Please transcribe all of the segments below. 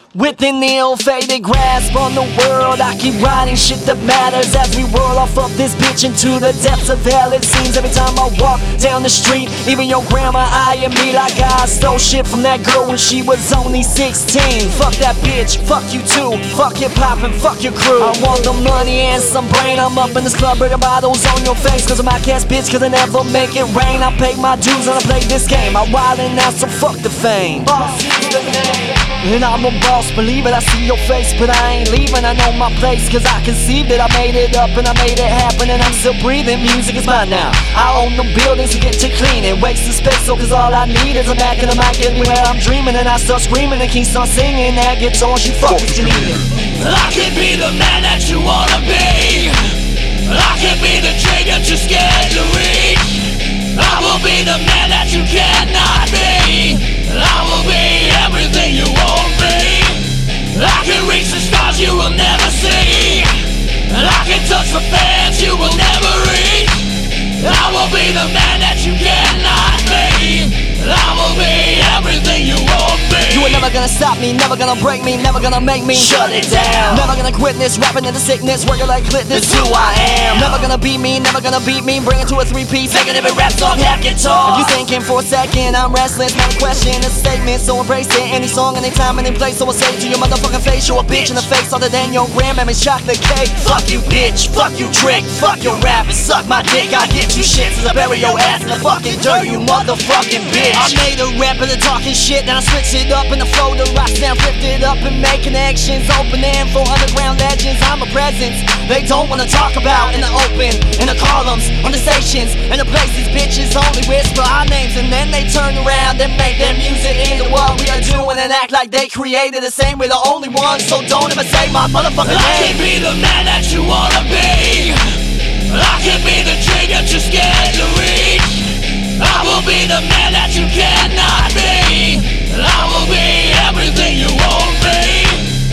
Within the ill-fated grasp on the world, I keep writing shit that matters as we whirl off of this bitch into the depths of hell. It seems every time I walk down the street, even your grandma eyeing me like I stole shit from that girl when she was only 16. Fuck that bitch, fuck you too, fuck hip-hop and fuck your crew. I want the money and some brain. I'm up in this club bringing bottles on your face cause I'm my cash bitch, cause I never make it rain. I pay my dues and I play this game. I'm wildin' now, so fuck the fame. Boss is the name. And I'm a boss, believe it, I see your face, but I ain't leaving. I know my place, cause I conceived it. I made it up and I made it happen, and I'm still breathing. Music is mine now. I own the buildings to get to clean it. Waste the space, so cause all I need is a back in the mic anywhere I'm dreaming. And I start screaming and keep on singing. That guitar, she fuck what you need. I can be the man that you wanna be. I can be the dream that you're scared to reach. I will be the man that you cannot be. I will be everything you won't be. I can reach the stars you will never see. And I can touch the fans you will never reach. I will be the man that you cannot be. I will be everything you won't be. You are never gonna stop me, never gonna break me, never gonna make me shut it down. Never gonna quit this, rapping into sickness, working like clit, this It's who I am. Never gonna beat me, never gonna beat me, bring it to a 3-piece, Making every rap song have guitar. If you thinking for a second I'm restless, not a question, it's a statement. So embrace it, any song, any time, any place. So I'll say to your motherfucking face, you a bitch in the face other than your grandmammy's chocolate cake. Fuck you bitch, fuck you trick, fuck your rap and suck my dick. I get you shit since I bury your ass in the fucking dirt, you motherfucking bitch. I made a rap of the talking shit, then I switch it up in the folder. I stand lifted up and make connections, opening for underground legends. I'm a presence they don't wanna talk about in the open, in the columns, on the stations, and the places bitches only whisper our names, and then they turn around and make their music into what we are doing and act like they created the same. We're the only ones, so don't ever say my motherfucking name. I can be the man that you wanna be. I can be the dream that you're scared to reach. I will be the man that you cannot be. I will be everything you won't be.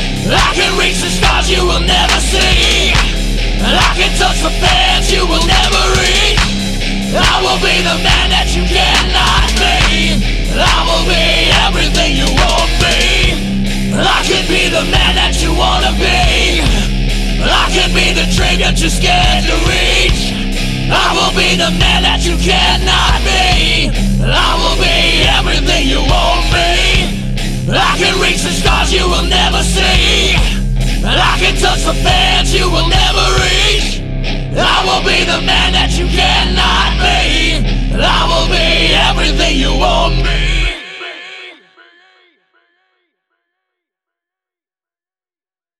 I can reach the stars you will never see. And I can touch the fans you will never reach. I will be the man that you cannot be. I will be everything you won't be. I can be the man that you wanna be. I can be the dream that you're scared to reach. I will be the man that you cannot be. I will be everything you won't be. I can reach the stars you will never see. And I can touch the fans you will never reach. I will be the man that you cannot